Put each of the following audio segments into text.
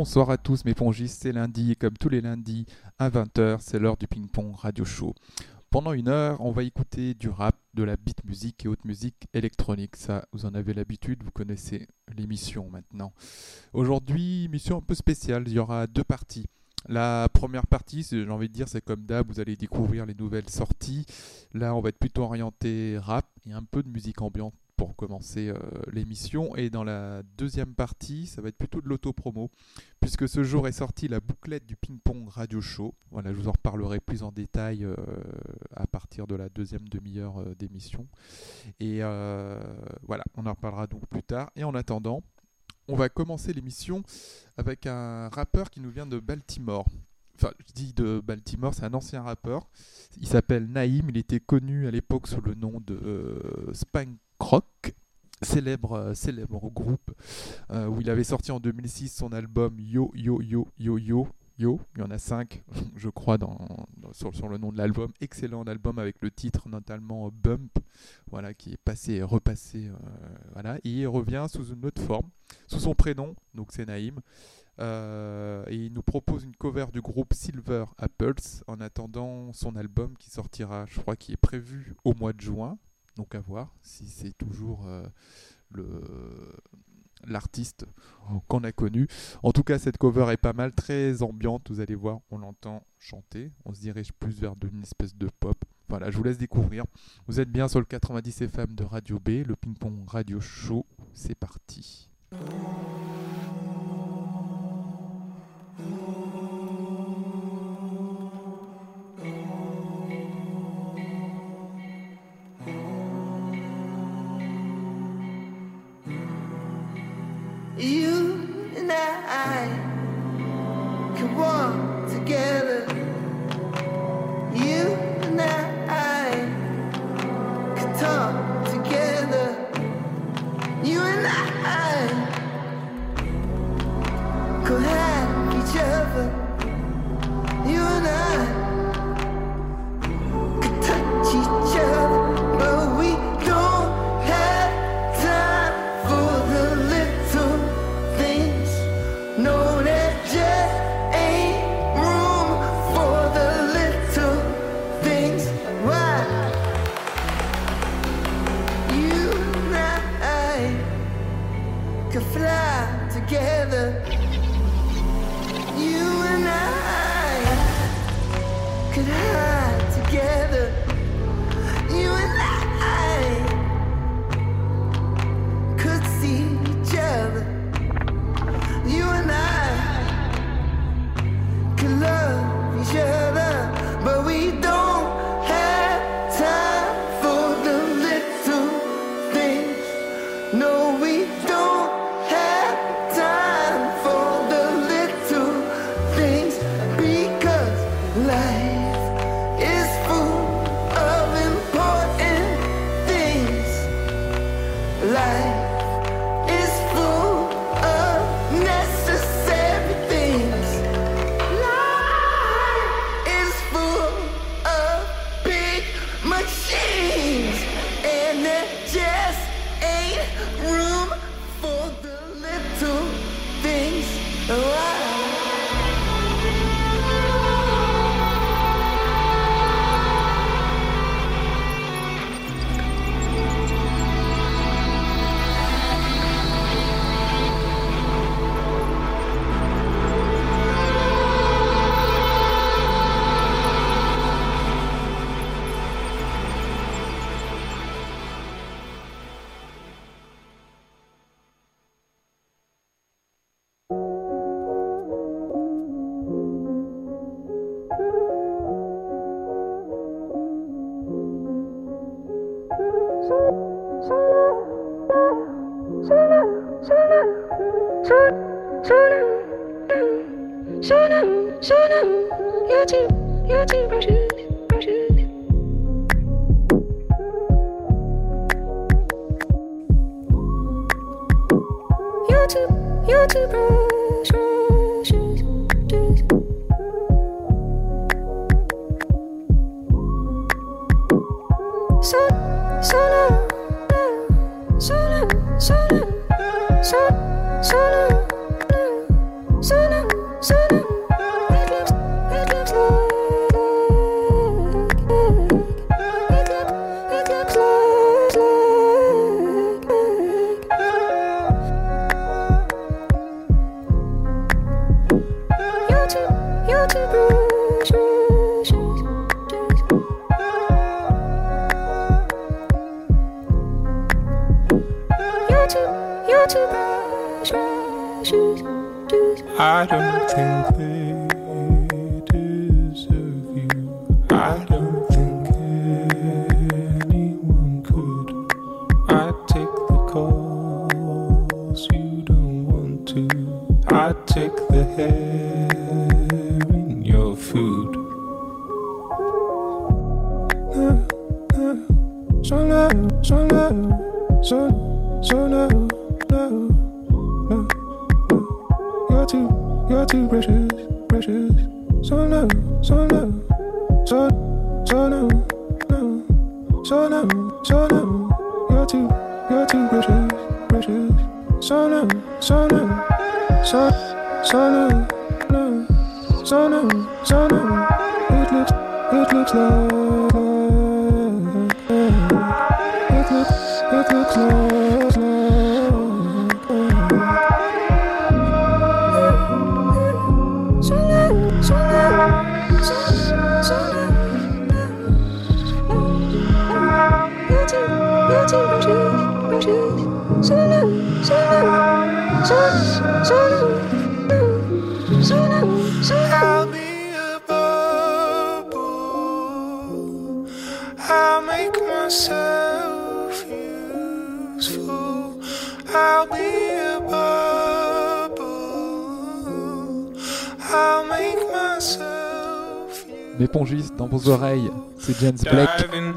bonsoir à tous mes pongistes, c'est lundi et comme tous les lundis à 20h, c'est l'heure du ping-pong radio show. Pendant une heure, on va écouter du rap, de la beat music et autre musique électronique. Ça, vous en avez l'habitude, vous connaissez l'émission maintenant. Aujourd'hui, émission un peu spéciale, il y aura deux parties. La première partie, j'ai envie de dire, c'est comme d'hab, vous allez découvrir les nouvelles sorties. Là, on va être plutôt orienté rap et un peu de musique ambiante pour commencer l'émission. Et dans la deuxième partie, ça va être plutôt de l'auto-promo, puisque ce jour est sortie la bouclette du ping-pong radio show. Voilà, je vous en reparlerai plus en détail à partir de la deuxième demi-heure d'émission. Et voilà, on en reparlera donc plus tard. Et en attendant, on va commencer l'émission avec un rappeur qui nous vient de Baltimore. Enfin, je dis de Baltimore, c'est un ancien rappeur. Il s'appelle Naïm. Il était connu à l'époque sous le nom de Spank Rock, célèbre groupe où il avait sorti en 2006 son album Yo Yo Yo Yo Yo Yo. Il y en a 5, je crois, sur le nom de l'album. Excellent album avec le titre notamment Bump, voilà, qui est passé et repassé. Voilà. Et il revient sous une autre forme, sous son prénom, donc c'est Naïm. Et il nous propose une cover du groupe Silver Apples en attendant son album qui sortira, je crois, qui est prévu au mois de juin. Donc à voir si c'est toujours l'artiste qu'on a connu. En tout cas, cette cover est pas mal, très ambiante. Vous allez voir, on l'entend chanter. On se dirige plus vers une espèce de pop. Voilà, je vous laisse découvrir. Vous êtes bien sur le 90 FM de Radio B, le ping-pong radio show. C'est parti. You and I can walk together. You and I can talk together. You and I could have each other. You and I could touch each other, but we don't have time for the little things. No, there just ain't room for the little things. Why? You and I could fly together. You and I could hide together. You and I could see each other. You and I could love each other, but we don't have time for the little things. No, we don't have time for the little things, because life is full of important things. Life is full of necessary things. Life is full of big machines, and there just ain't room for the little things. Why? So I don't think they deserve you. I don't think anyone could. I take the calls you don't want to. I take the hair in your food. So now, so now, so now, now. You're too precious, precious. So now, so now, so now, now, so now, so now. You're too precious, precious. So now, so now, so now, now, so now, so now. It looks like, it looks like. I'll be a bubble. I'll make myself useful. I'll be a bubble. I'll make myself useful. L'épongiste dans vos oreilles, c'est James Blake.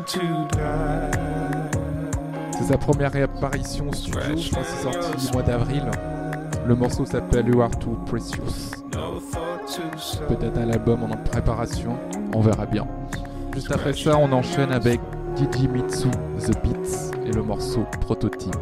C'est sa première réapparition studio, je pense que c'est sorti au mois d'avril. Le morceau s'appelle You Are Too Precious. Peut-être un album en préparation, on verra bien. Juste après ça, on enchaîne avec DJ Mitsu, The Beats et le morceau Prototype.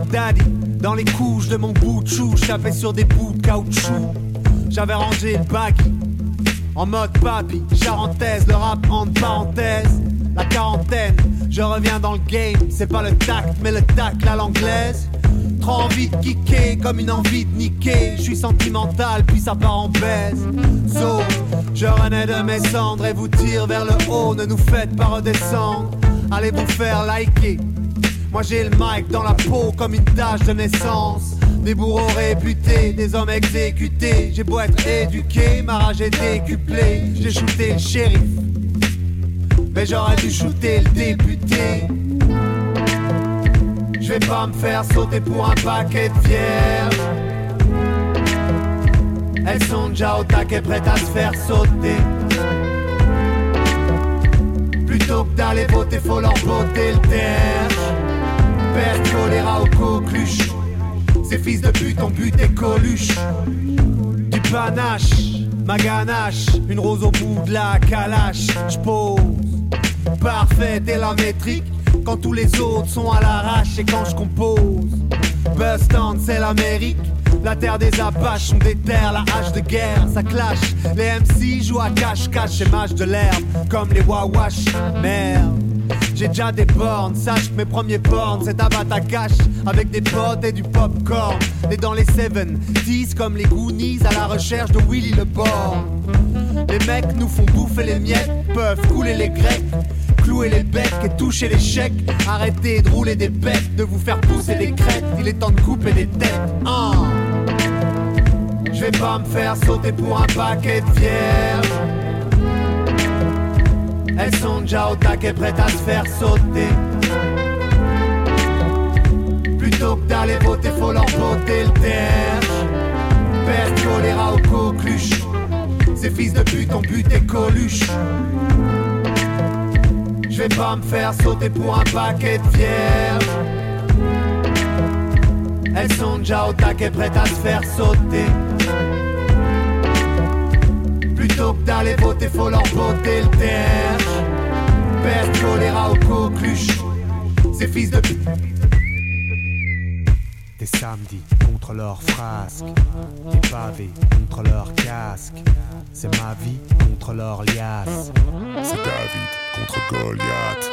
Daddy, dans les couches de mon bout de chou, j'tapais sur des bouts de caoutchouc. J'avais rangé le baggy, en mode papy, charentaise, le rap entre parenthèses. La quarantaine, je reviens dans le game, c'est pas le tact, mais le tact à l'anglaise. Trop envie de kicker, comme une envie de niquer. Je suis sentimental, puis ça part en baise. So, je renais de mes cendres et vous tire vers le haut. Ne nous faites pas redescendre, allez vous faire liker. Moi j'ai le mic dans la peau comme une tache de naissance. Des bourreaux réputés, des hommes exécutés. J'ai beau être éduqué, ma rage est décuplée. J'ai shooté le shérif, mais j'aurais dû shooter le député. Je vais pas me faire sauter pour un paquet de vierges. Elles sont déjà au taquet prêtes à se faire sauter. Plutôt que d'aller voter, faut leur botter le terre. Peste, choléra ou coqueluche. Ces fils de pute ont buté Coluche. Du panache, ma ganache, une rose au bout de la calache. J'pose, parfaite et la métrique, quand tous les autres sont à l'arrache. Et quand je compose, Bus Stand c'est l'Amérique. La terre des Apaches, on déterre la hache de guerre, ça clash. Les MC jouent à cache-cache et mâchent de l'herbe, comme les Wawash, merde. J'ai déjà des bornes, sache que mes premiers porns c'est à battre à cash avec des potes et du popcorn. Et dans les 70s comme les Goonies à la recherche de Willy le Borgne. Les mecs nous font bouffer les miettes, peuvent couler les grecs, clouer les becs et toucher les chèques. Arrêtez de rouler des bêtes, de vous faire pousser des crêtes. Il est temps de couper des têtes. Je vais pas me faire sauter pour un paquet de vierges. Elles sont déjà au taquet prêtes à se faire sauter. Plutôt que d'aller voter, faut leur botter le terre. Peste, choléra ou coqueluche. Ces fils de pute ont buté Coluche. Je vais pas me faire sauter pour un paquet de vierges. Elles sont déjà au taquet prêtes à se faire sauter. Plutôt que d'aller voter, faut leur botter le terre. Peste, choléra ou coqueluche. Ces fils de pute. Des samedis contre leurs frasques, des pavés contre leurs casques. C'est ma vie contre leur liasse. C'est David contre Goliath.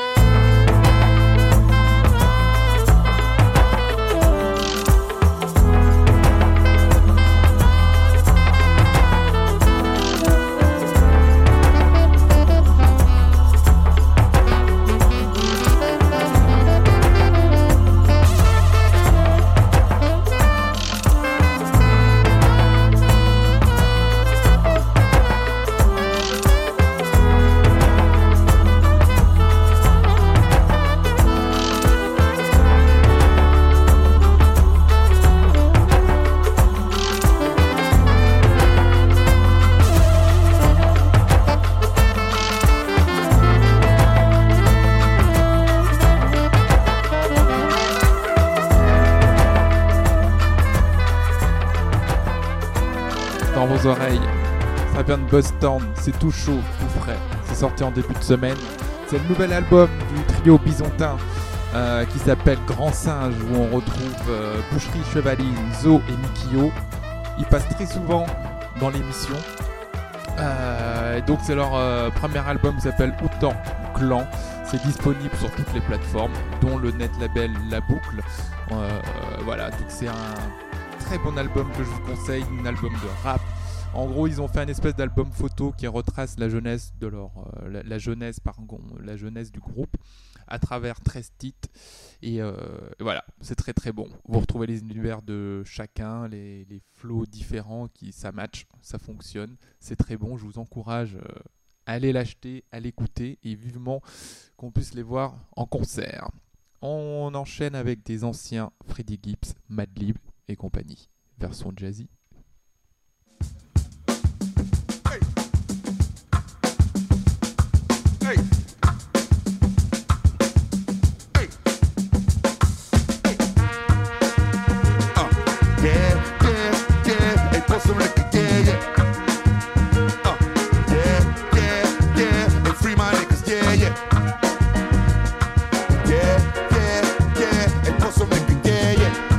Oreilles, ça vient de Boston, c'est tout chaud, tout frais, c'est sorti en début de semaine. C'est le nouvel album du trio byzantin qui s'appelle Grand Singe, où on retrouve Boucherie, Chevalier, Zo et Mikio. Ils passent très souvent dans l'émission. Donc c'est leur premier album qui s'appelle Autant Clan. C'est disponible sur toutes les plateformes, dont le net label La Boucle. Voilà, donc c'est un très bon album que je vous conseille, un album de rap. En gros, ils ont fait un espèce d'album photo qui retrace la jeunesse de leur la jeunesse du groupe à travers 13 titres. Et voilà, c'est très très bon. Vous retrouvez les univers de chacun, les flows différents, ça match, ça fonctionne. C'est très bon, je vous encourage à aller l'acheter, à l'écouter et vivement qu'on puisse les voir en concert. On enchaîne avec des anciens Freddie Gibbs, Madlib et compagnie, version jazzy. Hey. Hey. Yeah, yeah, yeah. Hey, pour some liquor, yeah, yeah. Yeah, yeah, yeah. Hey, free my niggas, yeah, yeah. Yeah, yeah, yeah. Hey, pour some liquor, yeah, yeah.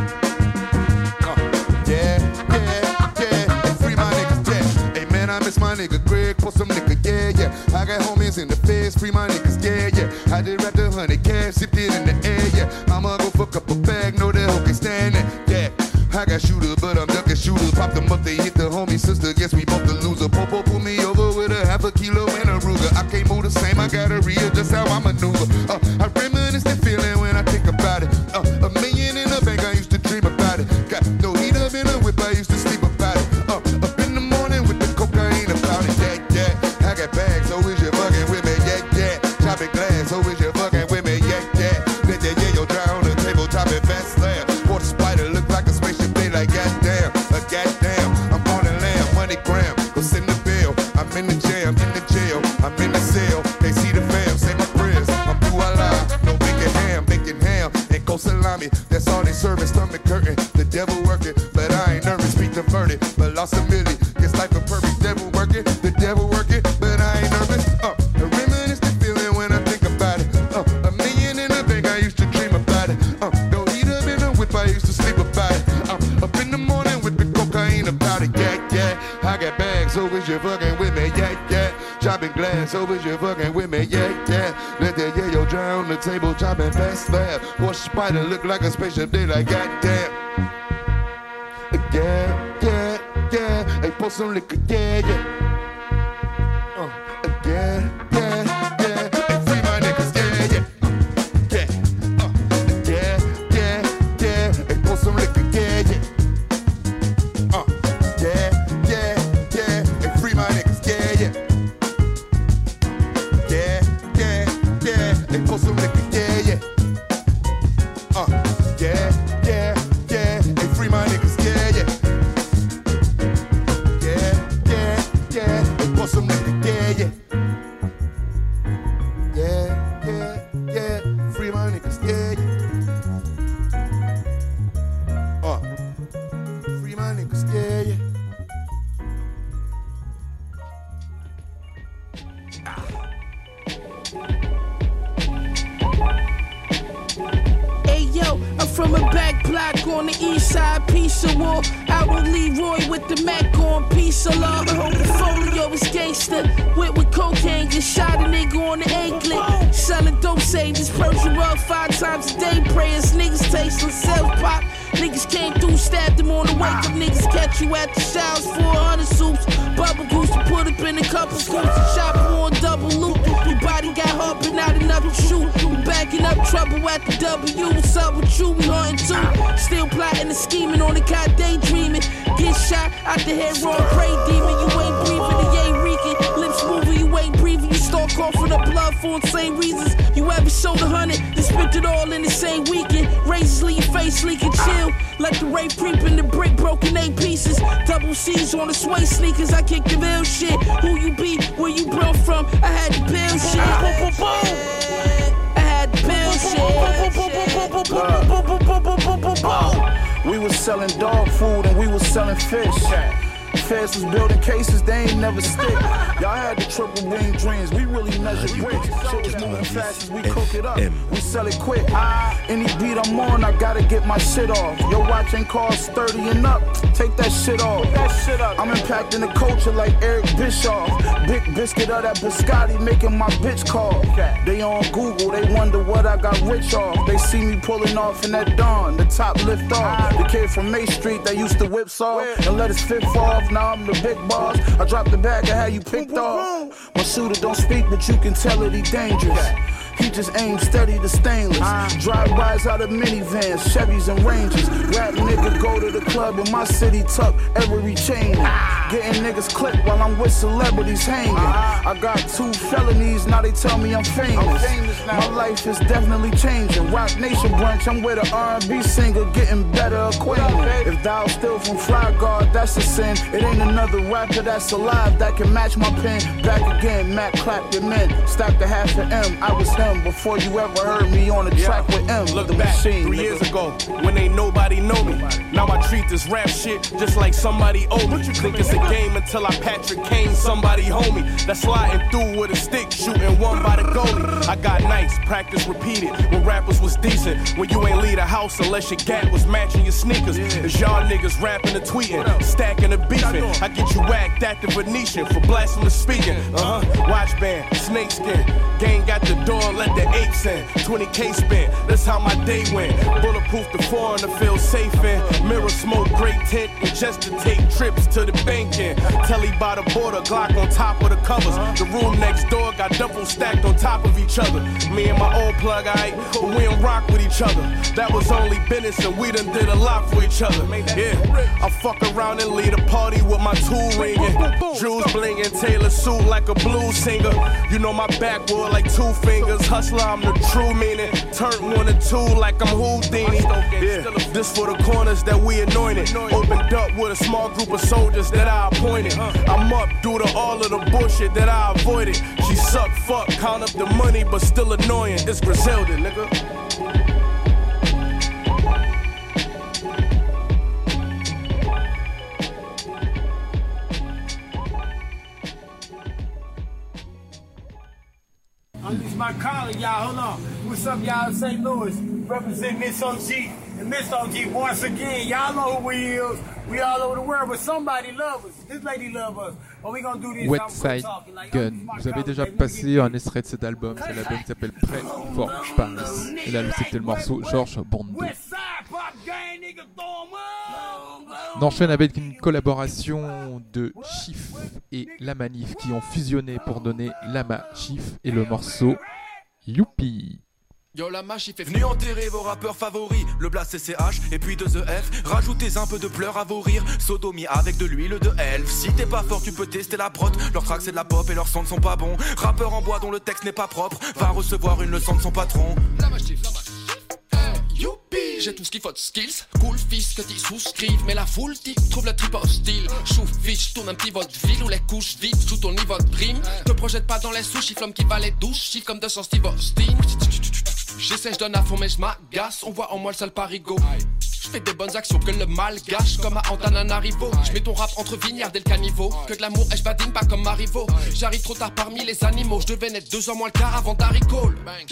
I miss my nigga Greg for some nigga, yeah, yeah. I got homies in the feds, free my niggas, yeah, yeah. I did rap the 100 cash, sipped it in the air, yeah. I'ma go fuck up a bag, know that hoe can stand it, yeah. I got shooter, but I'm ducking shooters. Pop them up, they hit the homie sister. Guess we both the loser. Popo pull me over with a half a kilo and a Ruger. I can't move the same, I gotta readjust how I maneuver. I reminisce the feeling when I think about it. $1 million in the bank, I used to dream about it. Got no heat up in a whip, I used to sleep about it. Up in the morning with the cocaine about it. Yeah, yeah. I got bags, so is you fucking with me? Yeah, yeah. Chopping glass, so is you fucking with me? Yeah, yeah. Let that yayo dry on the table, chopping fast slab. Water spider look like a spaceship, they like goddamn, goddamn. I'm on the lamb, money gram, go send the bill. I'm in the jam, in the jail, I'm in the cell. They see the fam, say my prayers. I'm through I lie, no bacon ham, and go salami. That's all they serving, stomach curtain. The devil working, but I ain't nervous, speak diverted. But lost a milli, guess life a perfect. Devil working, the devil working, but I ain't nervous. The reminisce the feeling when I think about it. $1 million in the bank, I used to dream about it. No heat up in the whip, I used to sleep about it. Up in the morning with the cocaine about it. Yeah, yeah. I got bags, so is you fucking with me? Yeah, yeah. Chopping glass, so is you fucking with me? Yeah, yeah. Let that yayo dry on the table, chopping fast slab. Water spider look like a spaceship, they like goddamn. Yeah, yeah, yeah. Hey, pour some liquor, yeah, yeah. Yeah, yeah, yeah. Hey, free my niggas, yeah, yeah. Yeah, yeah, yeah. Hey, pour some liquor, yeah, yeah. Yeah, yeah, yeah. Hey, free my niggas, yeah, yeah. Yeah, yeah, yeah. Hey, pour some liquor, yeah, yeah. Yeah, yeah, yeah. Hey, free my niggas, yeah, yeah. Yeah, yeah, yeah. Hey, pour some liquor, yeah, yeah. Yeah, yeah, yeah. Free my niggas, yeah, yeah. Free my niggas, yeah, yeah. Hey yo, I'm from a back block on the east side, piece of wall. Out on Leroy with the Mac on, piece of law. The whole portfolio is gangster. Went with cocaine, just shot a nigga on the anklet. Selling dope, say this Persian rug 5 times a day. Prayers, niggas tasting self-pop. Niggas came through, stabbed them on the wake up. Niggas catch you at the showers, 400 soups. Bubble goose to put up in a couple scoops. Shop on double loop. Your body got hard, but not enough to shoot. You backing up trouble at the W. What's up with you? We hunting too. Still plotting and scheming on the cot, daydreaming. Get shot out the head, wrong prey demon. You ain't breathing, you ain't reeking. Lips moving, you ain't breathing. You start off for the blood for insane reasons. You ever sold 100, then spent it all in the same weekend. Razors leave your face leaking, chill. Let the rape creep in the brick, broken 8 pieces. Double C's on the sway sneakers. I kick the real shit. Who you be? Where you brought from? I had to build shit. I had to build shit. We was selling dog food and we was selling fish. Feds was building cases, they ain't never stick. Y'all had the triple wing dreams, we really measure bricks. Shit was moving fast as we cook it up, we sell it quick. Any beat I'm on, I gotta get my shit off. Your watch ain't cost 30 and up, take that shit off. I'm impacting the culture like Eric Bischoff. Big biscuit of that biscotti, making my bitch call. They on Google, they wonder what I got rich off. They see me pulling off in that dawn, the top lift off. The kid from May Street that used to whip saw and let his fifth off. Now I'm the big boss. I dropped the bag, I had you picked off. My shooter don't speak, but you can tell that he dangerous. He just aims steady to stainless. Drive-bys out of minivans, Chevys and Rangers. Rap nigga go to the club in my city, tuck every chain. Getting niggas clipped while I'm with celebrities hanging. I got 2 felonies, now they tell me I'm famous. My life is definitely changing. Rock Nation brunch, I'm with an R&B singer, getting better acquainted. If thou still from Fly Guard, that's a sin. It ain't another rapper that's alive that can match my pen. Back again, Mac clap your men. Stacked a half an M, I was him before you ever heard me on the track with M. Look the back, machine, 3 years ago, when ain't nobody know me. Now I treat this rap shit just like somebody owe me. Think it's a the game until I Patrick Kane somebody homie. That's sliding through with a stick, shooting one by the goalie. I got nice, practice repeated, when rappers was decent. When you ain't leave the house unless your gat was matching your sneakers. As y'all niggas rapping and tweeting, stacking and beefing. I get you whacked at the Venetian for blasphemous speaking. Watch band, snakeskin. Gang got the door, let the apes in. 20K spent, that's how my day went. Bulletproof the foreigner, feel safe in. Mirror smoke, great tent, and just to take trips to the banking. Telly by the border, Glock on top of the covers. The room next door got double stacked on top of each other. Me and my old plug, aight, but we don't rock with each other. That was only business and we done did a lot for each other. Yeah, I fuck around and lead a party with my tool ringing. Jewels blinging, Taylor suit like a blues singer. You know my backwood like 2 fingers. Hustler, I'm the true meaning. Turn 1 and 2 like I'm Houdini. Yeah, this for the corners that we anointed. Opened up with a small group of soldiers that I appointed. I'm up due to all of the bullshit that I avoided. She suck, fuck, count up the money, but still annoying. It's Griselda, nigga. This is my colleague, y'all. Hold on. What's up, y'all in St. Louis? Representing Miss OG. And Miss OG, once again, y'all know who we is. We all over the world, but somebody love us. This lady love us. But we gonna do this. Westside Gun. Vous avez déjà passé un extrait de cet album. C'est l'album qui s'appelle Prêt for Paris. Et là, c'était le morceau Georges Bondo. On enchaîne avec une collaboration de Chief et La Manif qui ont fusionné pour donner Lama Chief et le morceau Youpi. Yo la Machif est venu enterrer vos rappeurs favoris. Le Blast CCH et puis 2EF. Rajoutez un peu de pleurs à vos rires. Sodomie avec de l'huile de elfe. Si t'es pas fort tu peux tester la prot. Leurs tracks c'est de la pop et leurs sons ne sont pas bons. Rappeur en bois dont le texte n'est pas propre va recevoir une leçon de son patron. La Machif, la Machif. Youpi, j'ai tout ce qu'il faut de skills. Cool fils que t'y souscrives. Mais la foule tic trouve le trip hostile. Chouf vite, j'tourne un petit vaudeville où les couches vides sous ton niveau de prime. Te projette pas dans les sous-chiffres, l'homme qui va les douches. Chiffre comme 200 Steve Austin. J'essaie, je donne à fond mais je m'agace. On voit en moi le sale parigo. Je fais des bonnes actions que le mal gâche. Comme à Antananarivo. Je mets ton rap entre Vignard et le caniveau. Que de l'amour et je badine pas comme Marivaux. J'arrive trop tard parmi les animaux. Je devais naître 2 ans moins le quart avant Darry Cole.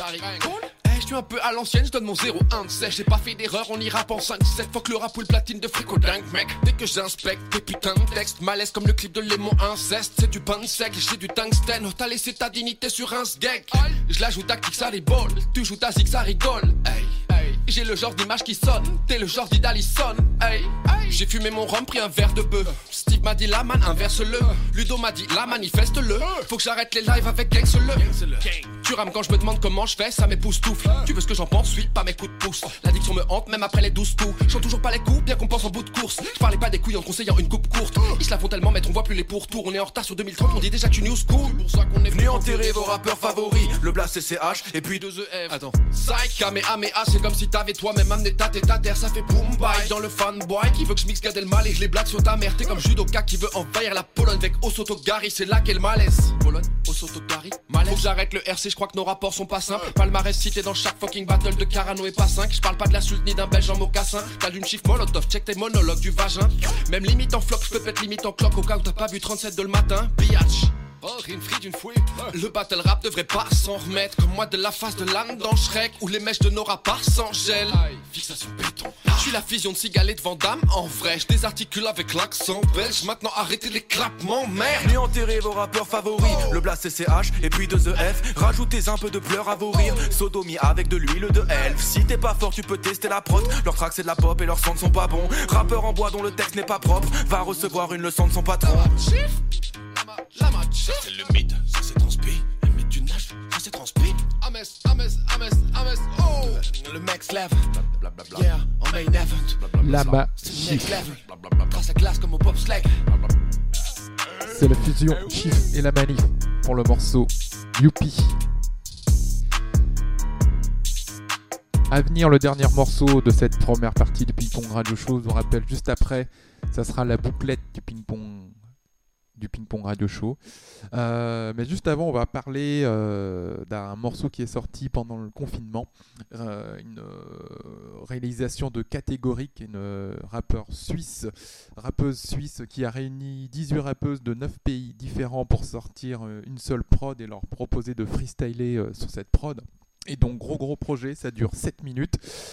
Je suis un peu à l'ancienne, je donne mon 0-1 de 16. J'ai pas fait d'erreur, on y rappe en 5-7. Fuck le rap ou le platine de frico dingue mec. Dès que j'inspecte tes putains de textes, malaise comme le clip de Lémon Inceste. C'est du pain sec, j'ai du tungstène. Oh, t'as laissé ta dignité sur un sgeg. Je la joue tactique, ça rigole. Tu joues ta zig, ça rigole. Hey, hey. J'ai le genre d'image qui sonne. T'es le genre d'Idalison. Hey, hey. J'ai fumé mon rhum, pris un verre de bœuf. Steve m'a dit la man, inverse-le. Ludo m'a dit la manifeste-le. Faut que j'arrête les lives avec Gangse-le. Tu rames quand je me demande comment je fais, ça m'époustoufle. Tu veux ce que j'en pense, suis pas mes coups de pouce. L'addiction me hante même après les 12 coups. Je chante toujours pas les coups, bien qu'on pense en bout de course. Je parlais pas des couilles en conseillant une coupe courte. Ils se la font tellement mettre, on voit plus les pourtours. On est en retard sur 2030, on dit déjà que tu new school. C'est pour ça qu'on est venu enterrer vos rappeurs favoris. Le Blast CCH et puis 2EF. Attends, Psych, Kamehameha, c'est comme si t'avais toi-même amené ta tête à terre. Ça fait boom bye dans le fanboy qui veut que je mixe Gad Elmaleh et je les blague sur ta mère. T'es comme judoka qui veut envahir la Pologne avec Osotogari. C'est là qu'est le malaise. Pologne, Osotogari, malaise. Faut que j'arrête le RC, je crois que nos rapports sont pas simples. Palmarès cité dans chaque fucking battle de Carano et pas 5. Je parle pas de l'insulte ni d'un belge en mocassin. T'as d'une chiffre molotov, check tes monologues du vagin. Même limite en floc, je peux peut-être limite en cloque au cas où t'as pas vu 37 de le matin. Biatch. Oh, rime free d'une fouille. Le battle rap devrait pas s'en remettre. Comme moi de la face de l'âne dans Shrek. Où les mèches de Nora par sans gel. Fixation béton. Je suis la fusion de Cigale et de Van Damme. En vrai, je désarticule avec l'accent belge. Maintenant arrêtez les clapements, merde. Ni enterrer vos rappeurs favoris. Le Blast CCH et puis 2EF. Rajoutez un peu de pleurs à vos rires. Sodomie avec de l'huile de elfe. Si t'es pas fort, tu peux tester la prot. Leurs tracks c'est de la pop et leurs sons ne sont pas bons. Rappeur en bois dont le texte n'est pas propre va recevoir une leçon de son patron. La match, c'est le mythe, ça c'est transpi. Le mythe du nage, ça c'est transpi. Ames, oh. Le max level, yeah, on main event. Lama Chief. Trace la glace comme au bobsleigh. C'est la fusion Chief et La Manif pour le morceau Youpi. À venir, le dernier morceau de cette première partie du Ping Pong Radio Show. Je vous rappelle, juste après, ça sera la bouclette du Ping Pong du Ping Pong Radio Show. Mais juste avant, on va parler d'un morceau qui est sorti pendant le confinement, une réalisation de Catégorique, une rappeuse suisse qui a réuni 18 rappeuses de 9 pays différents pour sortir une seule prod et leur proposer de freestyler sur cette prod. Et donc gros projet, ça dure 7 minutes.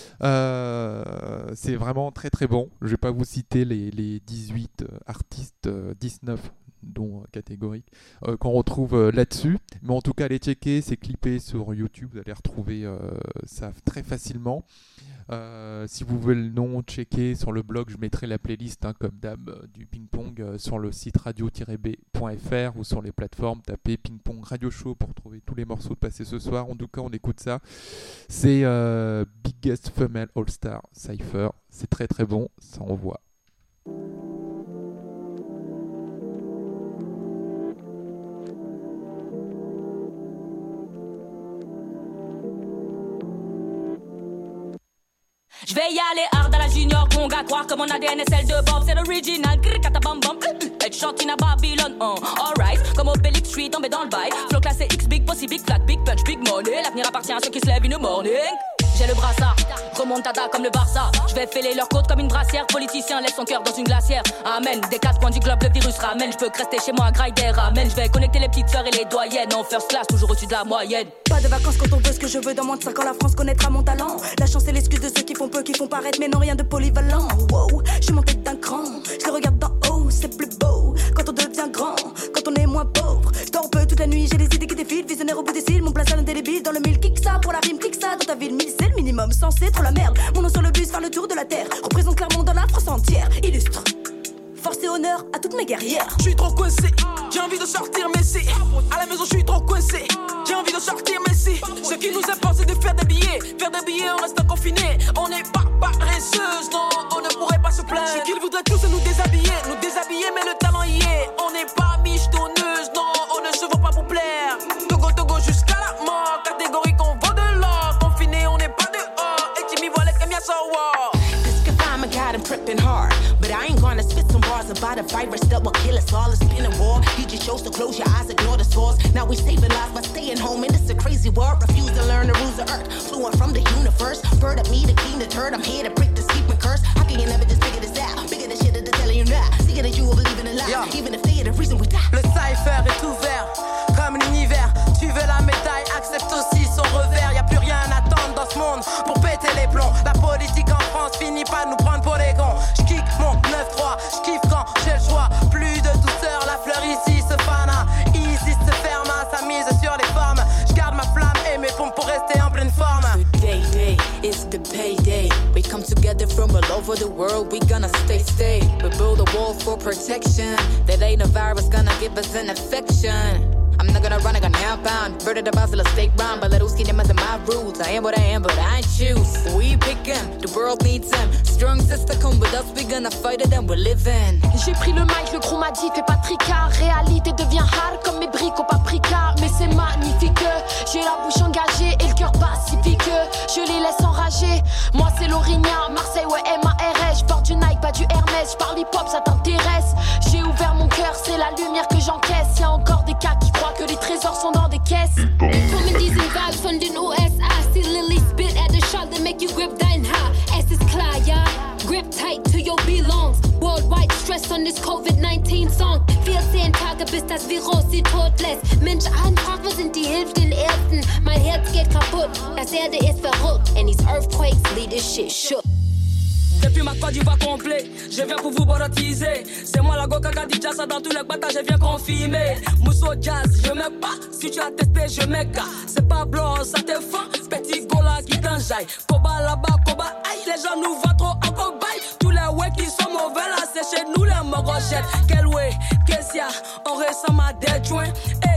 C'est vraiment très très bon. Je ne vais pas vous citer les 18 artistes, 19 dont Catégorique, qu'on retrouve là-dessus. Mais en tout cas, allez checker, c'est clippé sur YouTube, vous allez retrouver ça très facilement. Si vous voulez le nom, checker sur le blog, je mettrai la playlist comme d'hab du ping-pong sur le site radio-b.fr ou sur les plateformes, tapez ping-pong radio show pour trouver tous les morceaux de passé ce soir. En tout cas, on écoute ça. C'est Biggest Female All-Star Cypher. C'est très très bon, ça envoie. Je vais y aller hard à la junior gong à croire que mon ADN est celle de Bob. C'est l'original, katabam bam. Elle chante in a Babylon, alright. Comme Obélix, je suis tombé dans le bail. Flow classé X, big pussy, big flat, big punch, big money. L'avenir appartient à ceux qui se lèvent in the morning. J'ai le brassard, remontada comme le Barça. Je vais fêler leur côte comme une brassière. Politicien laisse son cœur dans une glacière. Amen, des 4 coins du globe, le virus ramène. Je peux que rester chez moi, graille des ramen. Je vais connecter les petites sœurs et les doyennes. En first class, toujours au-dessus de la moyenne. Pas de vacances quand on veut ce que je veux. Dans moins de 5 ans, la France connaîtra mon talent. La chance est l'excuse de ceux qui font peu, qui font paraître, mais non rien de polyvalent. Wow, je suis montée d'un cran. Je les regarde d'en haut, c'est plus beau. Quand on devient grand, quand on est moins pauvre. Je dors peu toute la nuit, j'ai les idées qui défilent. Visionnaire au bout des cils, mon place à l'indélébile. Dans le mille, kick ça, pour la rime, clique ça. Dans ta ville, 1000, c'est le minimum. Censé trop la merde. Mon nom sur le bus, faire le tour de la terre. Représente Clermont dans la France entière. Illustre. Force et honneur à toutes mes guerrières. Je suis trop coincé, j'ai envie de sortir, mais si à la maison je suis trop coincé, j'ai envie de sortir, mais si ce qui nous importe c'est de faire des billets, on reste confiné. On n'est pas paresseuses, non, on ne pourrait pas se plaindre. Ce qu'ils voudraient tous c'est nous déshabiller, mais le talent y est. On n'est pas michetonneuses, non, on ne se vaut pas pour plaire. Togo jusqu'à la mort, catégorique on vaut de l'or. Confiné, on n'est pas dehors, et Timmy voit les caméras sur war. I'm a god, I'm tripping hard. But I ain't gonna spit some bars about a virus that will kill us all. It's been a war. You just chose to close your eyes, ignore the source. Now we saving lives by staying home, and it's a crazy world. Refuse to learn the rules of earth. Fluent from the universe. Bird up me, the king, the turd. I'm here to break the sleeping curse. How can you never just figure this out? Bigger the shit that they're telling you now. See that you will believe in a lie. Yeah. Even if they are the reason we die. Le cypher est ouvert, comme l'univers. Tu veux la médaille, accepte aussi son revers. Y'a plus rien à attendre dans ce monde pour péter les plombs. La politique en France finit par nous prendre pour les cons. J'kick mon 9-3, j'kiffe quand j'ai le choix. Plus de douceur, la fleur ici se fana. Ici se ferme, sa mise sur les formes. J'garde ma flamme et mes pompes pour rester en pleine forme. Today, it's the payday. We come together from all over the world, we gonna stay. We build a wall for protection. That ain't a virus gonna give us an infection. I'm not gonna run, I got outbound. Bird at the boss of a steak round. But let us get them as my roots. I am what I am, but I choose. We pick him, the world needs him. Strong sister, come with us, we gonna fight it and we're living. J'ai pris le mic, le chroma dit, fais pas tricard. Réalité devient hard comme mes briques au paprika. Mais c'est magnifique, j'ai la bouche engagée et le cœur pacifique. Je les laisse enrager. Moi c'est l'Orignan, Marseille, ouais, M.A.R.S. Je porte du Nike, pas du Hermès. Je parle hip-hop, ça t'intéresse. J'ai ouvert mon cœur, c'est la lumière que j'encaisse. Y'a encore des cas qui croient que les trésors sont dans des caisses. Kommen diesen Vibes von den USA. See Lily spit at the shot that make you grip dein Haar. Es ist klar, ja. Grip tight to your belongs. Worldwide stress on this COVID-19 song. 14 Tage bis das Virus sie tot lässt. Mensch, anfrag, wo sind die Hilfen Ersten? Mein Herz geht kaputt, das Erde ist verrückt. And these earthquakes lead this shit shook. Depuis ma Côte d'Ivoire complet, je viens pour vous borotiser. C'est moi la Goka Kadidjassa dans tous les batailles, je viens confirmer. Mousso Jazz, je mets pas, si tu as testé, je mets gars. C'est pas blanc, ça te fend, petit gola qui t'enjaille. Koba là-bas, Koba aïe, les gens nous voient trop en cobaye. Tous les ouais qui sont mauvais là, c'est chez nous les morochettes. Quel way, qu'est-ce y'a, on ressemble à des joints. Et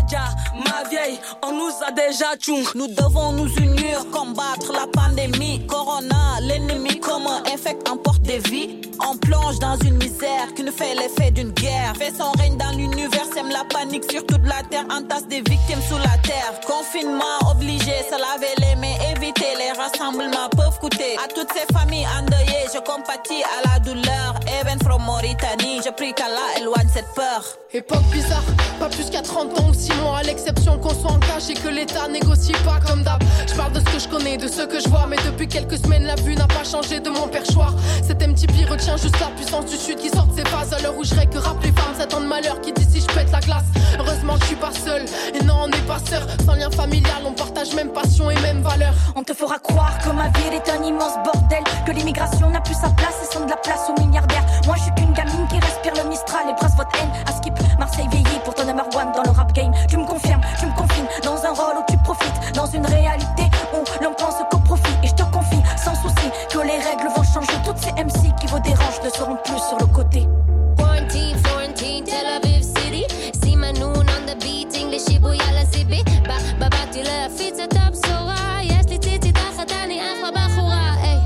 médias. Ma vieille, on nous a déjà tchounk. Nous devons nous unir, combattre la pandémie. Corona, l'ennemi commun infecte, emporte des vies. On plonge dans une misère qui nous fait l'effet d'une guerre. Fait son règne dans l'univers, sème la panique sur toute la terre. Entasse des victimes sous la terre. Confinement obligé, se laver les mains, éviter les rassemblements peuvent coûter. À toutes ces familles endeuillées, je compatis à la douleur. Even from Mauritanie, je prie qu'Allah éloigne cette peur. Époque bizarre, pas plus qu'à 30 ans ou 6 mois. À l'exception qu'on soit en cash et que l'État négocie pas comme d'hab. Je parle de ce que je connais, de ce que je vois. Mais depuis quelques semaines, la vue n'a pas changé de mon perchoir. Cet MTP retient juste la puissance du sud qui sort de ses phases. À l'heure où je rêve que rap les femmes s'attendent malheur qui dit si je pète la glace. Heureusement que je suis pas seul, et non on n'est pas sœurs. Sans lien familial, on partage même passion et même valeur. On te fera croire que ma ville est un immense bordel, que l'immigration n'a plus sa place et sonne de la place aux milliardaires. Moi je suis qu'une gamine qui respire le Mistral et brasse votre haine. À Skip, Marseille vieillit pour ton number one dans le rap game. Tu me confirmes, tu me confines dans un rôle où tu profites, dans une réalité où l'on pense qu'au profit. Et je te confie sans souci que les règles vont changer. Toutes ces MC qui vous dérangent ne seront plus sur le côté. Quarantine, Florentine, Tel Aviv City. Simanoun on the beat, English Shibuya la Sibi. באתי להפיץ את הבשורה, יש לי ציצי תחת אני אחלה בחורה, איי.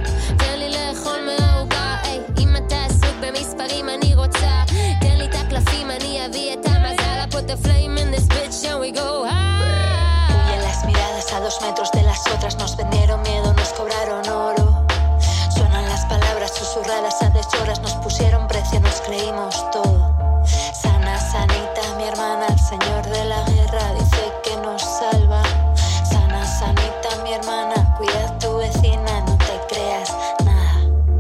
תן לי לאכול מהעוגה, איי. אם אתה עסוק במספרים אני רוצה, תן לי את הקלפים, אני אביא את המזל. I put the flame in this bitch and we go high. Huyen las miradas a 2 metros de las otras, nos vendieron miedo, nos cobraron oro. Suenan las palabras susurradas a deshoras, nos pusieron precio, nos creímos todo. Sana, sanita, mi hermana, el señor de la guerra dice que nos salva. Sana, sanita, mi hermana, cuida a tu vecina, no te creas nada.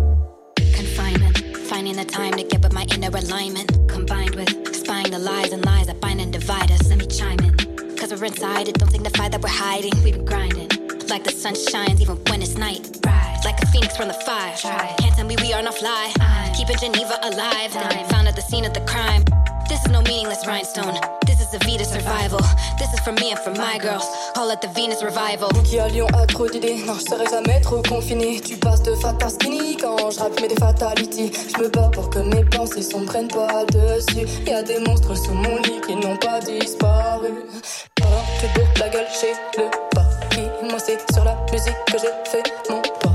Confinement, finding the time to get with my inner alignment, combined with spying the lies and lies that bind and divide us. Let me chime in, cause we're inside it, don't signify that we're hiding. We've been grinding, like the sun shines even when it's night. Like a phoenix from the fire. Can't tell me we are not fly. Keeping Geneva alive. Found at the scene of the crime. This is no meaningless rhinestone. This is a Vita survival. This is for me and for my girls. Call it the Venus revival. Vous qui à Lyon a trop d'idées, non je serai jamais trop confiné. Tu passes de fat à skinny quand je rappe mais des fatalities. Je me bats pour que mes pensées s'en prennent pas dessus. Y'a des monstres sous mon lit qui n'ont pas disparu. Alors tu te bourres la gueule chez le Paris. Moi c'est sur la musique que j'ai fait mon pari.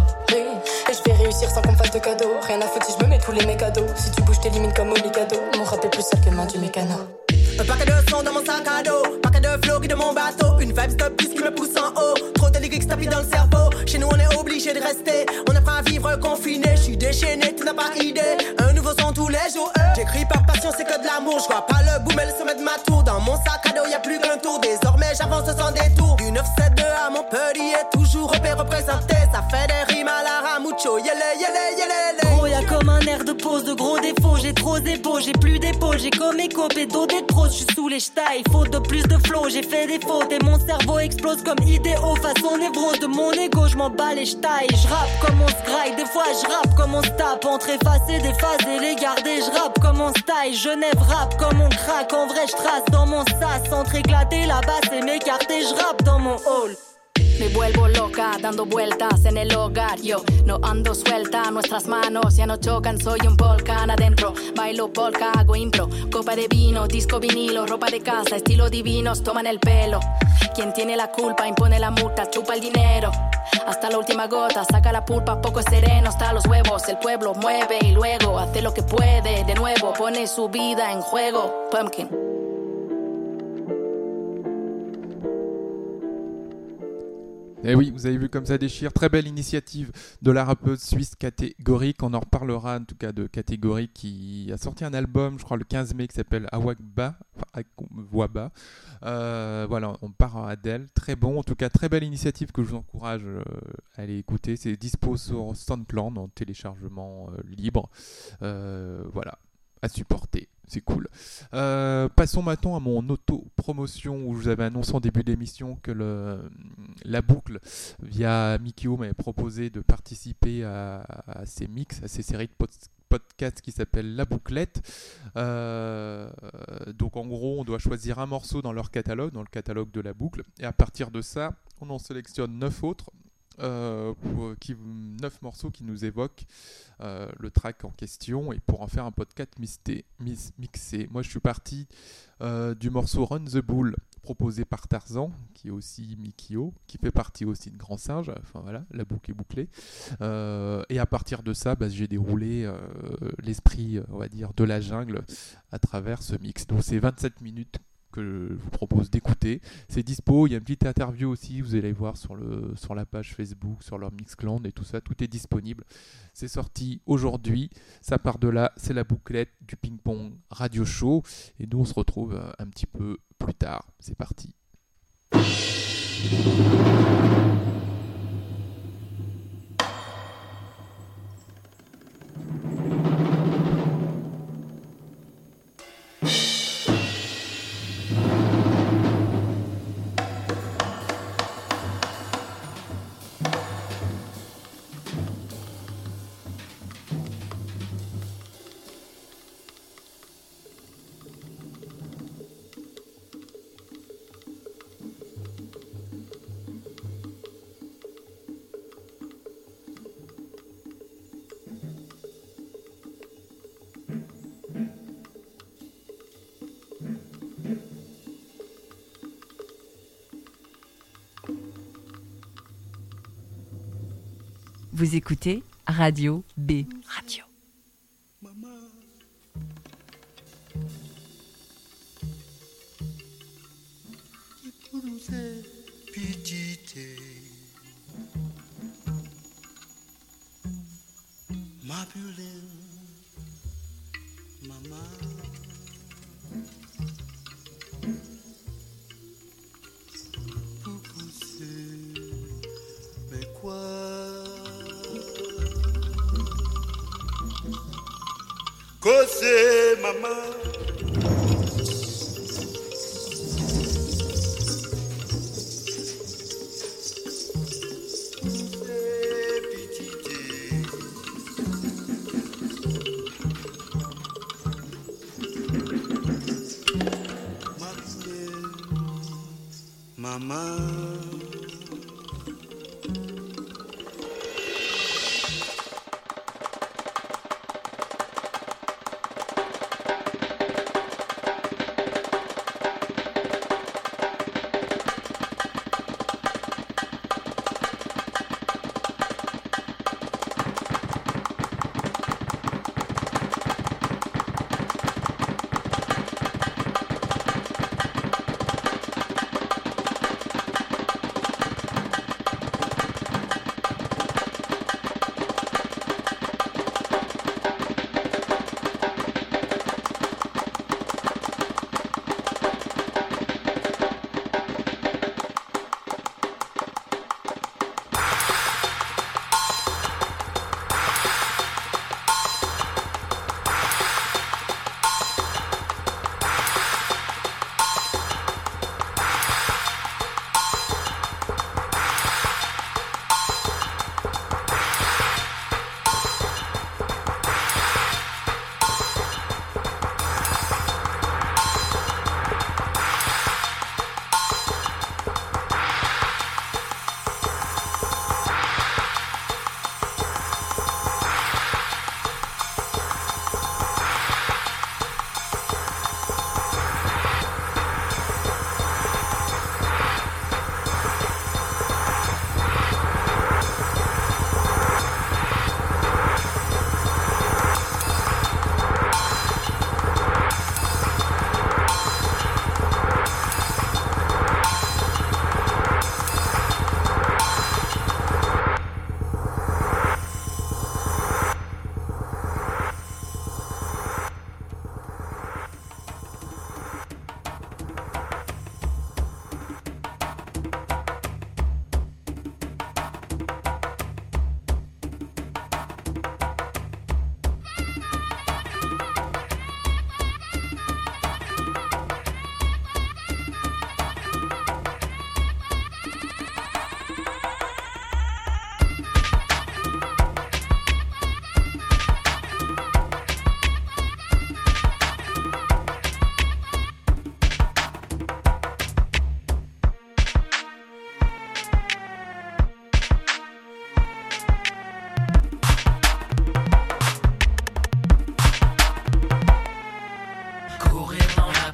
Et je vais réussir sans qu'on me fasse de cadeaux. Rien à foutre si je me mets tous les mécados. Si tu bouges t'élimines comme au Mikado. Mon rap est plus sale que main du mécano. Un paquet de son dans mon sac à dos, paquet de flow qui de mon bateau, une vibe stop plus qui me pousse en haut, trop de lyrics tapis dans le cerveau. Chez nous on est obligé de rester, on apprend à vivre confiné. Je suis déchaîné, tu n'as pas idée, un nouveau son tous les jours. J'écris par passion, c'est que de l'amour. Je vois pas le boom et le sommet de ma tour. Dans mon sac à dos y'a plus qu'un tour. Désormais j'avance sans détour. Du 972 à Montpellier, toujours représenté. Ça fait des rimes à la Ramucho. Yele yele yele. Gros y'a comme un air de pause, de gros défauts. J'ai trop d'épaules, j'ai plus d'épaules. J'ai comme écho, pédo des pros. Je suis sous les ch'tailles, faute de plus de flow. J'ai fait des fautes et mon cerveau explose comme idéo. Façon névrose de mon ego, je m'en bats les ch'tailles. Je rappe comme on se graille, des fois je rappe comme on se tape. Entre effacer, déphaser, les garder. Je rappe comme on se taille, Genève rappe comme on craque. En vrai je trace dans mon sas, entre éclater la basse et m'écarter. Je rappe dans mon hall. Me vuelvo loca dando vueltas en el hogar. Yo no ando suelta, nuestras manos ya no chocan. Soy un volcán adentro, bailo polka, hago impro. Copa de vino, disco vinilo, ropa de casa, estilo divinos, toman el pelo. Quien tiene la culpa impone la multa, chupa el dinero. Hasta la última gota, saca la pulpa, poco sereno, hasta los huevos. El pueblo mueve y luego hace lo que puede. De nuevo pone su vida en juego. Pumpkin. Et oui, vous avez vu comme ça déchire. Très belle initiative de la rappeuse suisse Catégorique. On en reparlera en tout cas de Catégorique qui a sorti un album, je crois le 15 mai, qui s'appelle Awakba. Voilà, on part d'elle. Très bon, en tout cas très belle initiative que je vous encourage à aller écouter. C'est dispo sur SoundCloud en téléchargement libre. Voilà, à supporter. C'est cool. Passons maintenant à mon auto-promotion où je vous avais annoncé en début d'émission que la boucle via Mikio m'avait proposé de participer à ces mix, à ces séries de podcasts qui s'appellent La Bouclette. Donc en gros, on doit choisir un morceau dans leur catalogue, dans le catalogue de la boucle. Et à partir de ça, on en sélectionne 9 autres. 9 morceaux qui nous évoquent le track en question et pour en faire un podcast mixé. Moi je suis parti du morceau Run the Bull proposé par Tarzan, qui est aussi Mikio, qui fait partie aussi de Grand Singe, enfin voilà, la boucle est bouclée. Et à partir de ça, j'ai déroulé l'esprit, on va dire, de la jungle à travers ce mix. Donc c'est 27 minutes que je vous propose d'écouter. C'est dispo, il y a une petite interview aussi, vous allez voir sur la page Facebook, sur leur Mixcloud et tout ça, tout est disponible. C'est sorti aujourd'hui, ça part de là, c'est la bouclette du ping-pong radio show et nous on se retrouve un petit peu plus tard. C'est parti. Vous écoutez Radio B. Radio. Kose mama mama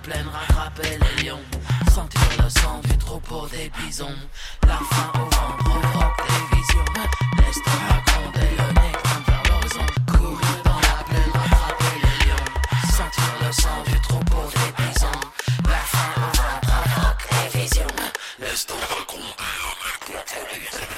plaine, rattraper les lions. Sentir le sang du troupeau des bisons. La faim au ventre provoque des visions. L'estomac gronder, le nez pointe vers l'horizon. Courir dans la plaine, rattraper les lions. Sentir le sang du troupeau des bisons. La faim au ventre provoque des visions. L'estomac gronder, le nez pointe vers l'horizon.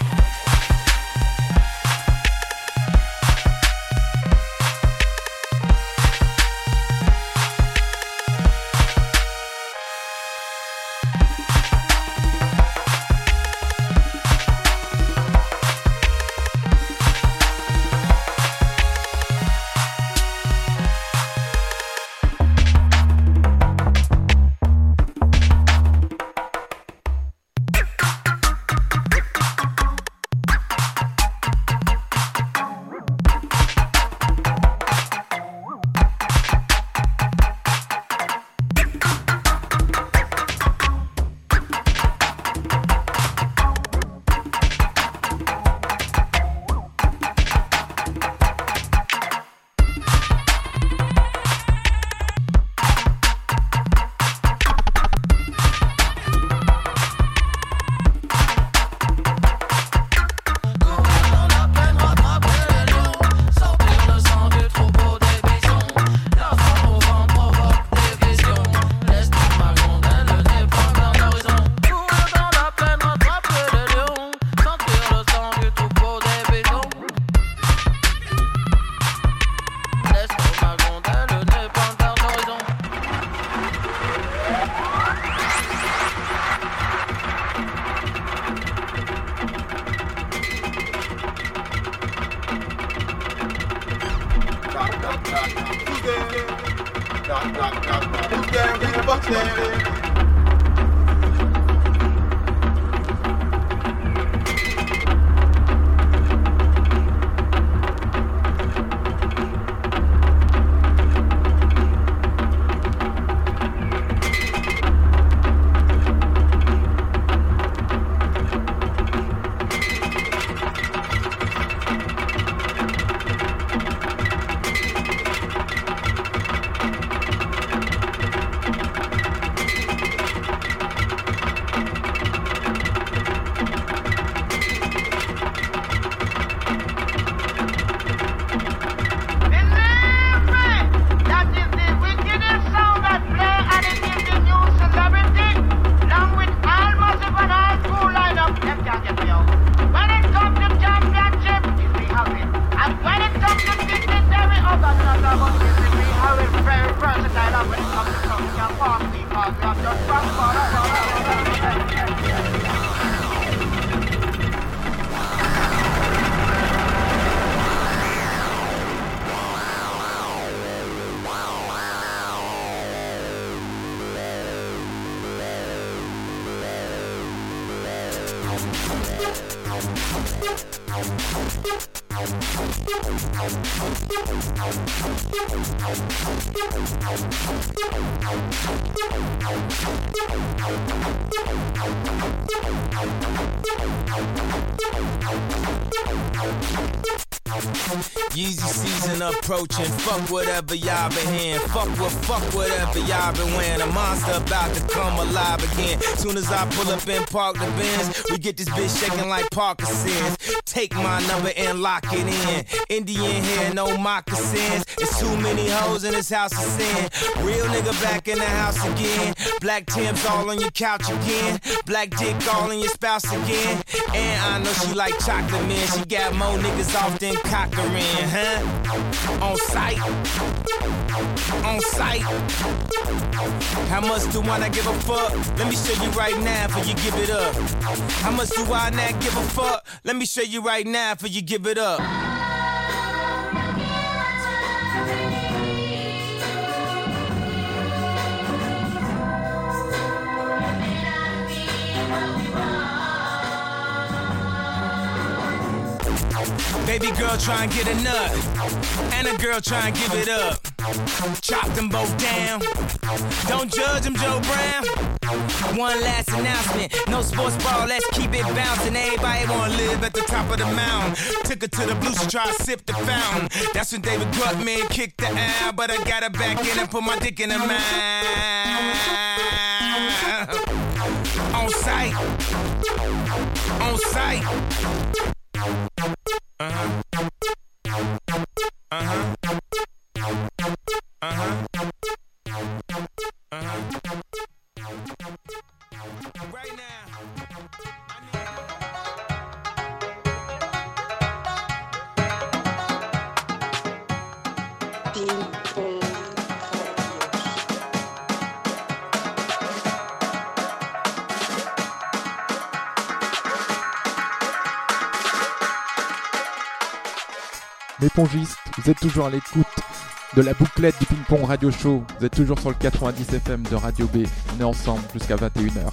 Yeezy season approaching, fuck whatever y'all been hearing. Fuck whatever y'all been wearing. A monster about to come alive again. Soon as I pull up and park the Benz, we get this bitch shaking like Parkinson's. Take my number and lock it in. Indian hair, no moccasins. There's too many hoes in this house of sin. Real nigga back in the house again. Black Tim's all on your couch again. Black dick all in your spouse again. And I know she like chocolate, man. She got more niggas off than Cochran, huh? On sight. On sight. How much do I not give a fuck? Let me show you right now before you give it up. How much do I not give a fuck? Let me show you right now before you give it up. Baby girl try and get a nut, and a girl try and give it up. Chop them both down. Don't judge them, Joe Brown. One last announcement. No sports ball, let's keep it bouncing. Everybody wanna live at the top of the mountain. Took her to the blues to try to sip the fountain. That's when David Gutman kicked the out. But I got her back in and put my dick in her mouth. On sight. On sight. Uh-huh. Uh-huh. Uh-huh. Uh-huh. Right now. Mes pongistes, vous êtes toujours à l'écoute de la bouclette du Ping Pong Radio Show. Vous êtes toujours sur le 90 FM de Radio B. On est ensemble jusqu'à 21h.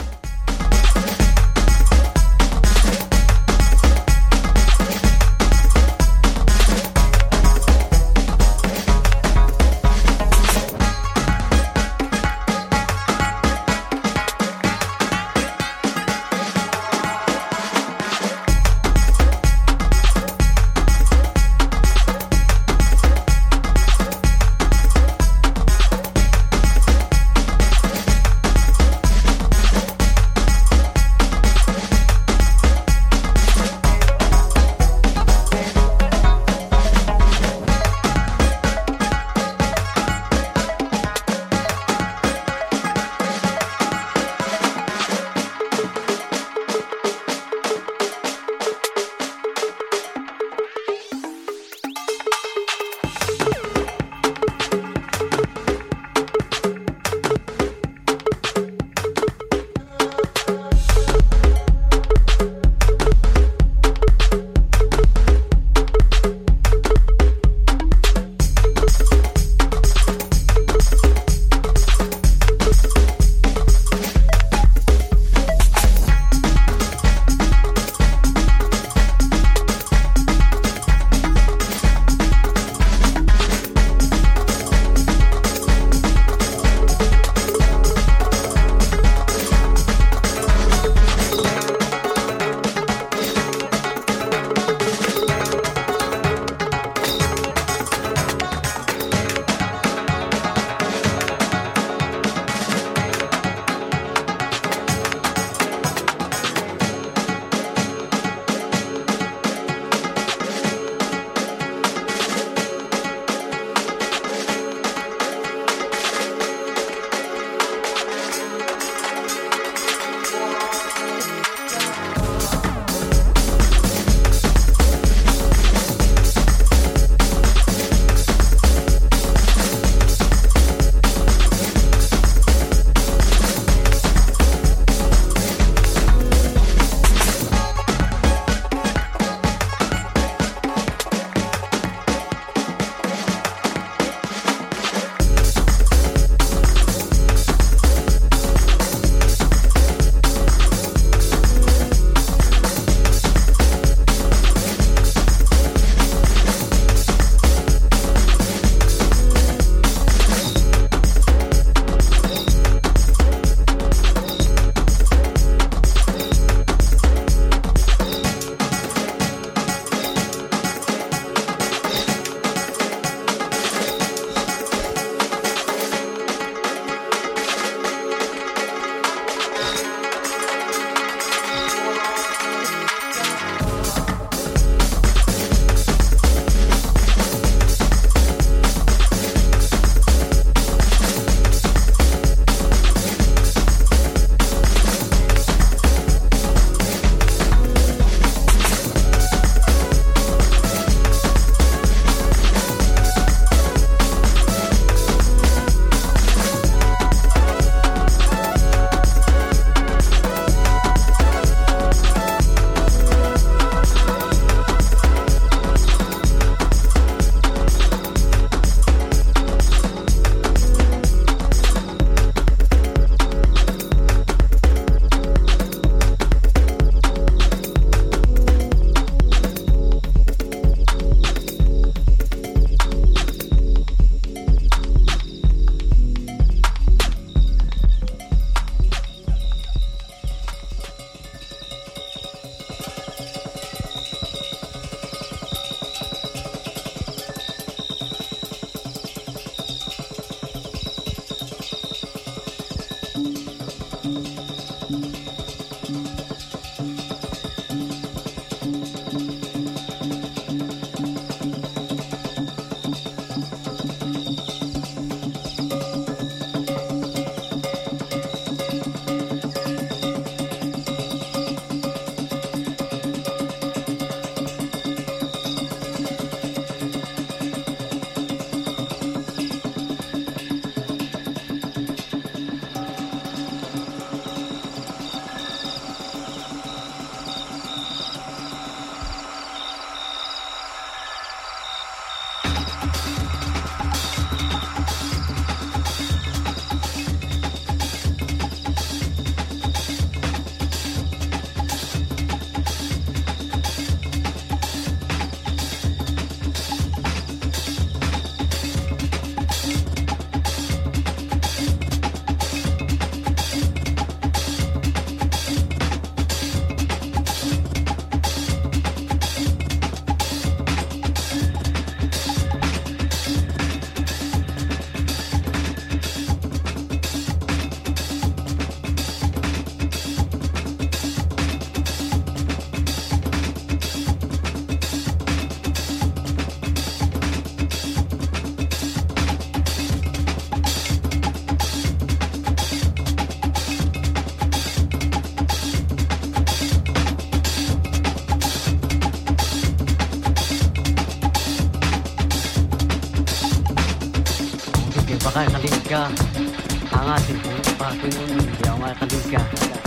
Inilah ang ating pakinunong mga kalika.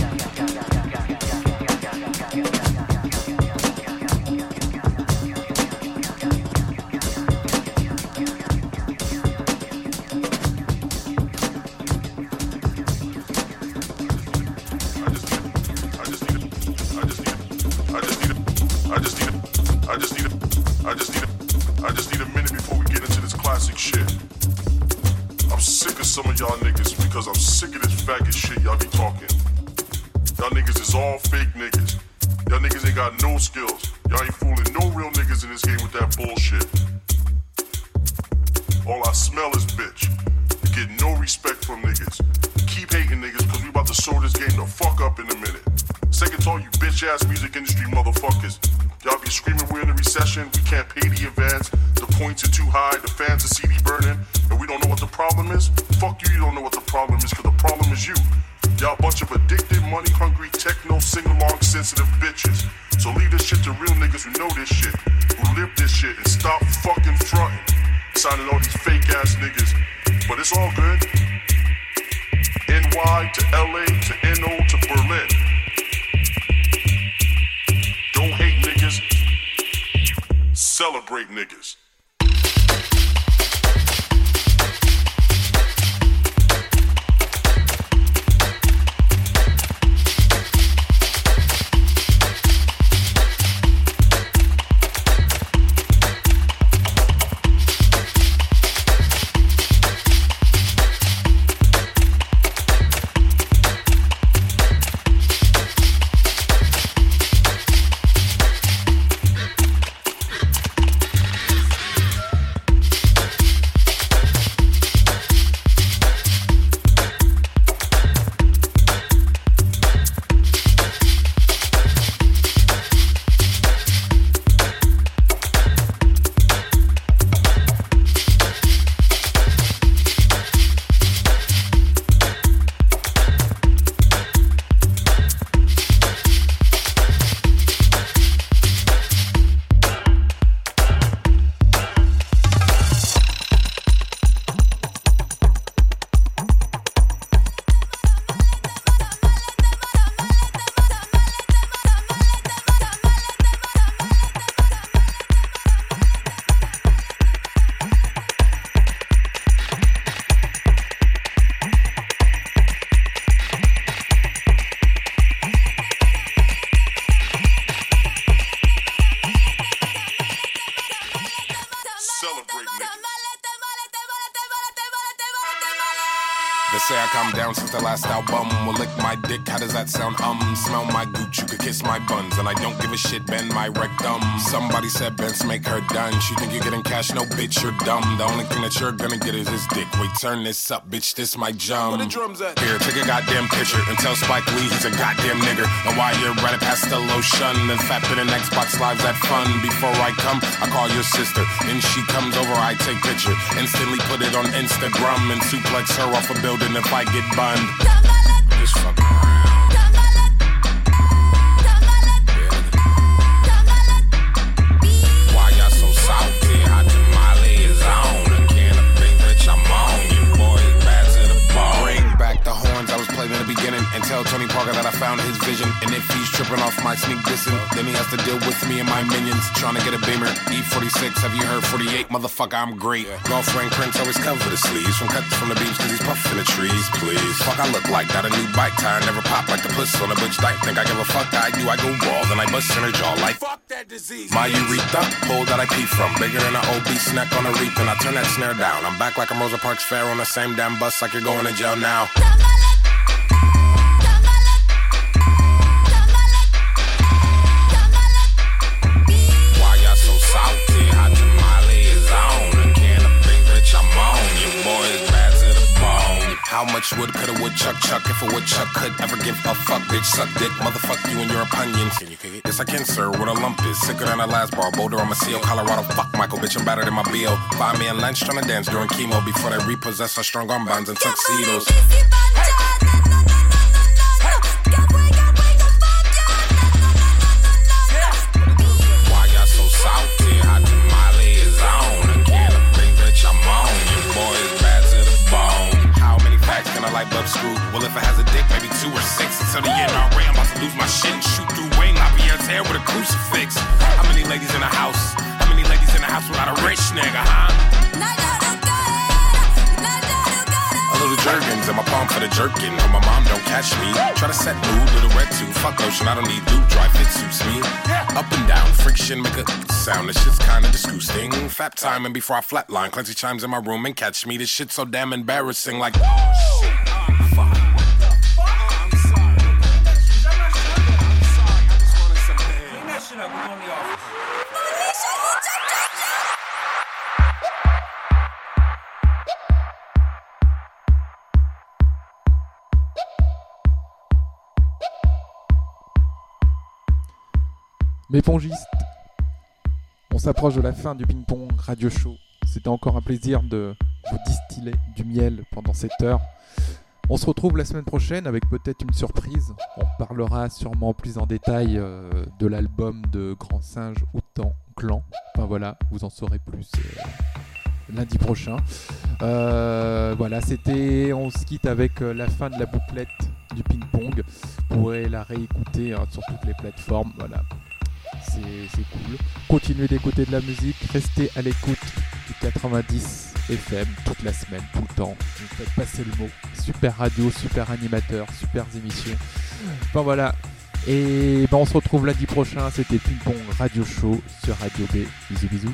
I just need a minute before we get into this classic shit. I'm sick of some of y'all niggas because I'm sick of this faggot shit y'all be talking. Y'all niggas is all fake niggas. Y'all niggas ain't got no skills. Y'all ain't fooling no real niggas in this game with that bullshit. All I smell is bitch. You get no respect from niggas. Keep hating niggas because we about to sew this game the fuck up in a minute. Second to all you bitch ass music industry motherfuckers. Y'all be screaming we're in a recession, we can't pay the advance, the points are too high, the fans are CD burning, and we don't know what the problem is? Fuck you, you don't know what the problem is, cause the problem is you. Y'all a bunch of addicted, money-hungry, techno, sing-along, sensitive bitches. So leave this shit to real niggas who know this shit, who live this shit, and stop fucking fronting, signing all these fake-ass niggas. But it's all good. NY to LA to NO to Berlin. Don't hate niggas, celebrate niggas. Since the last album, will lick my dick, how does that sound? Smell my gooch, you could kiss my buns, and I don't give a shit, bend my rectum. Somebody said Benz make her done, she think you're getting cash, no bitch, you're dumb. The only thing that you're gonna get is his dick. Wait, turn this up, bitch, this my jump. Where the drums at? Here, take a goddamn picture, and tell Spike Lee he's a goddamn nigger. And while you're running past the lotion, and fat bit and Xbox Live's that fun. Before I come, I call your sister, and she comes over, I take picture. Instantly put it on Instagram, and suplex her off a building if I get bunned. Just fucking around. Why y'all so salty? Hot tamale is on. A can of big bitch, I'm on. You boys bad to the ball. Bring back the horns I was playing in the beginning, and tell Tony Parker that I found his vision. And if he's tripping off my sneak dissing, then he has to deal with me and my minions. Trying to get a Beamer, E46, have you heard 48? Motherfucker, I'm great. Girlfriend Prince always cover the sleeves from cuts from the beach cause he's puffing the trees, please. Fuck, I look like got a new bike tire, never pop like the puss on a bitch dyke. Think I give a fuck, I do, I go raw, then I bust in her jaw like fuck that disease. My urethra, hole that I pee from, bigger than an obese neck on a reap, and I turn that snare down. I'm back like I'm Rosa Parks Fair on the same damn bus like you're going to jail now. Salty, hot tamale is on. A can of big bitch, I'm on. Your boy is bad to the bone. How much wood could a woodchuck chuck if a woodchuck could ever give a fuck? Bitch, suck dick, motherfuck you and your opinions. Can you kick it? Yes, I can, sir. What a lump is. Sicker than a last bar. Boulder, I'm a seal. Colorado, fuck Michael, bitch, I'm better than my B.O. Find me in lunch trying to dance during chemo before they repossess our strong arm bands and tuxedos. Salty, hot tamale is on. A can of big bitch, I'm on. Your boy is bad to the bone. How and a light bulb screw. Well, if it has a dick, maybe 2 or 6. Until the NRA, I'm about to lose my shit and shoot through Wayne LaPierre's hair with a crucifix. How many ladies in the house? How many ladies in the house without a rich nigga, huh? A little jerkins in my palm for the jerkin. Oh, my mom don't catch me. Try to set mood with a red tooth. Fuck lotion, I don't need lube. Dry fit suits me. Up and down, friction, make a sound. This shit's kinda disgusting. Fap time and before I flatline, Clancy chimes in my room and catch me. This shit's so damn embarrassing. Like, oh shit, fuck. Mes pongistes, on s'approche de la fin du ping-pong radio show. C'était encore un plaisir de vous distiller du miel pendant cette heure. On se retrouve la semaine prochaine avec peut-être une surprise. On parlera sûrement plus en détail de l'album de Grand Singe Wu-Tang Clan. Enfin voilà, vous en saurez plus lundi prochain. Voilà, on se quitte avec la fin de la bouclette du ping-pong. Vous pourrez la réécouter sur toutes les plateformes. Voilà. C'est cool. Continuez d'écouter de la musique, restez à l'écoute du 90 FM toute la semaine, tout le temps. Vous faites passer le mot. Super radio, super animateur, super émission. Enfin voilà. Et on se retrouve lundi prochain. C'était Ping Pong Radio Show sur Radio B. Bisous bisous.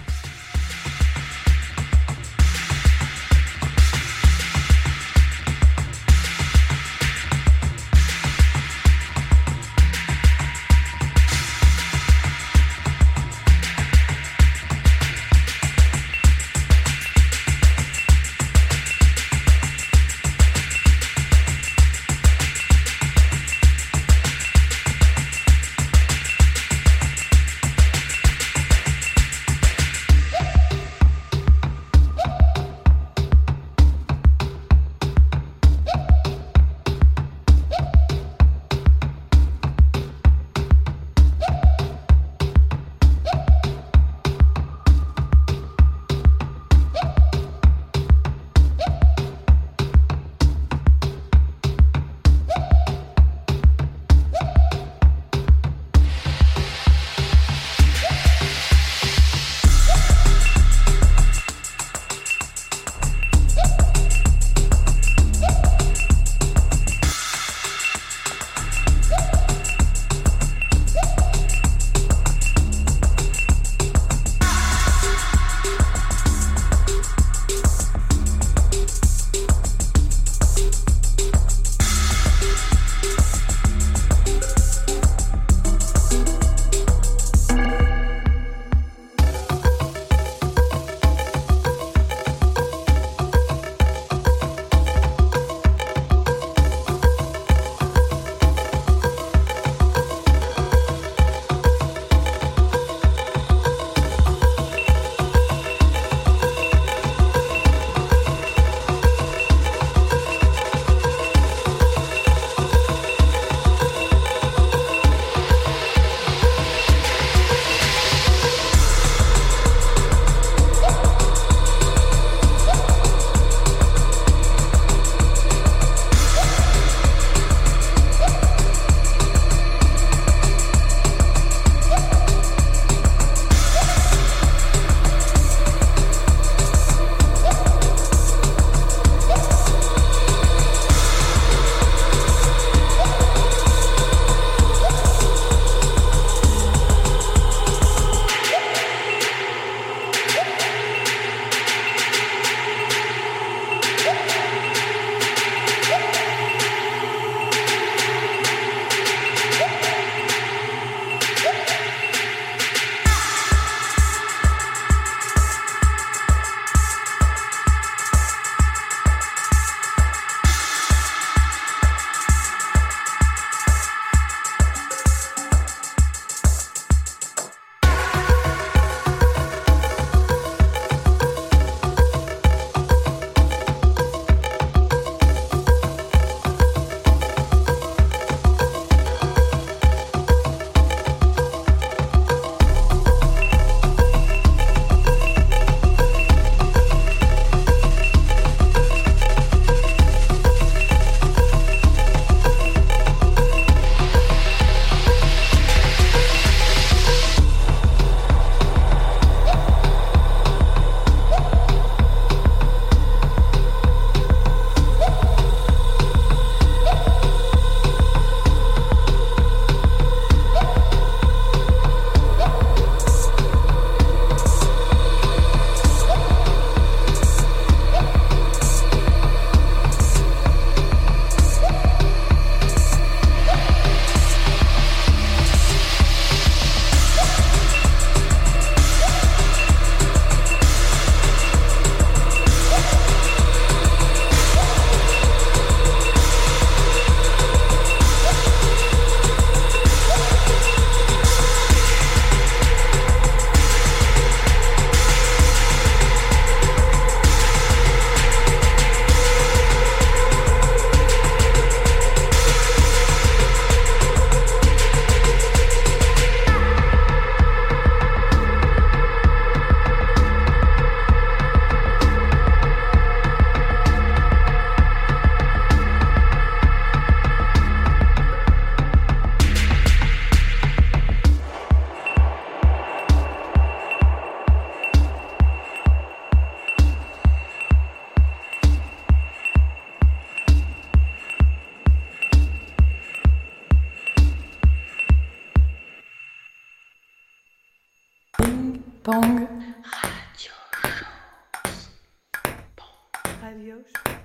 Pong. Radio Show. Radio Show.